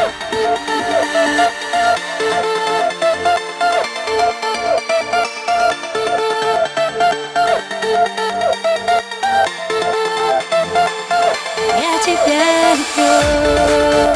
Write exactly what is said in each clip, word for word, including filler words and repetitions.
Я тебя люблю.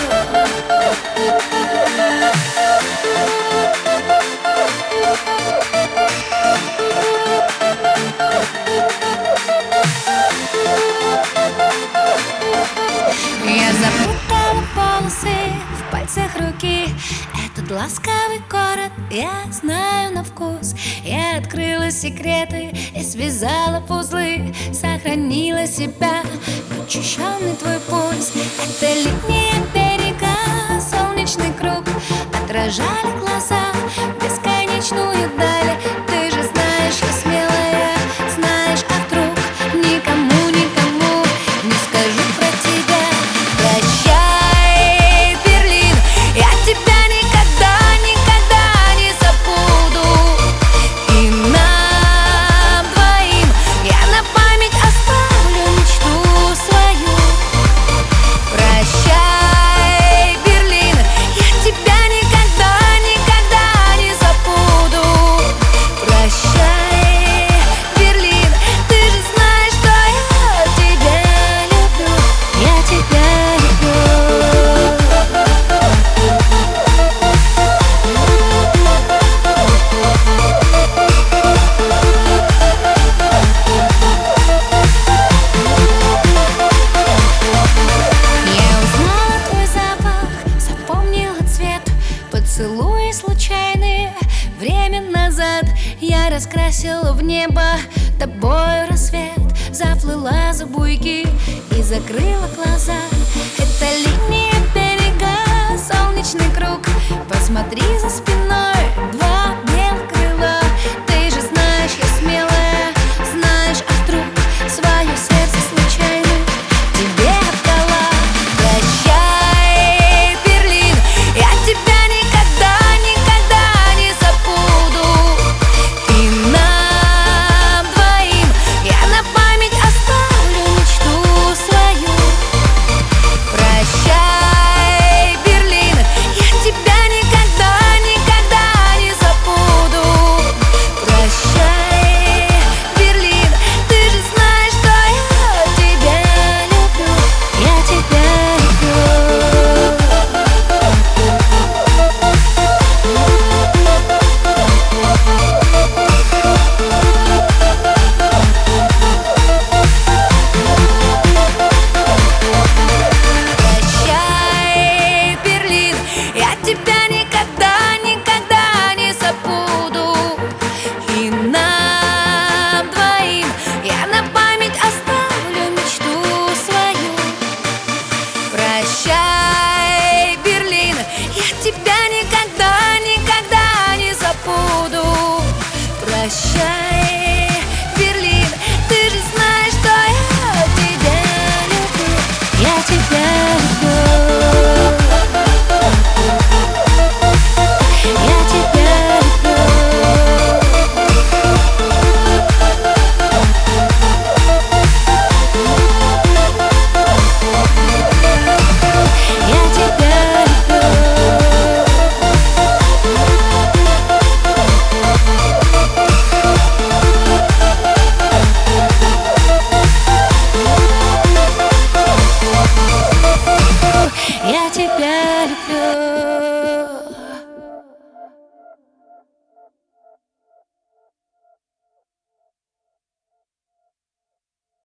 Я запутала волосы в пальцах руки. Этот ласковый город я знаю на вкус. Я открыла секреты и связала в узлы. Сохранила себя, учащенный твой пульс. Это линия берега, солнечный круг. Отражали глаза бесконечную даль. Ты же знаешь, я смелая, знаешь, а вдруг никому, никому не скажу про тебя. Прощай, Берлин, я тебя никогда, никогда не забуду. И нам двоим я на память оставлю мечту свою. Прощай, Берлин, я тебя никогда, никогда не забуду. Прощай, Берлин, ты же знаешь, что я тебя люблю. Я тебя люблю. Я узнала твой запах, запомнила цвет. Поцелуи случайные, время назад. Я раскрасила в небо тобой рассвет. Заплыла за буйки и закрыла глаза. Это линия берега, солнечный круг. Посмотри за спиной, два белых крыла. Ты же знаешь, я смелая, знаешь, а вдруг свое сердце случайно тебе отдала. Прощай, Берлин, я тебя никогда, никогда не забуду. И нам двоим я на память оставлю мечту свою. Прощай, Берлин, я тебя никогда, никогда не забуду. Прощай, Берлин, ты же знаешь, что я тебя люблю. Я тебя люблю. Прощай, Берлин, я тебя никогда, никогда не забуду. И нам двоим я на память оставлю мечту свою. Прощай, Берлин, я тебя никогда, никогда не забуду. Прощай, Берлин, ты же знаешь, что я тебя люблю. Я тебя люблю. Я тебя люблю. Я тебя люблю. Я тебя люблю.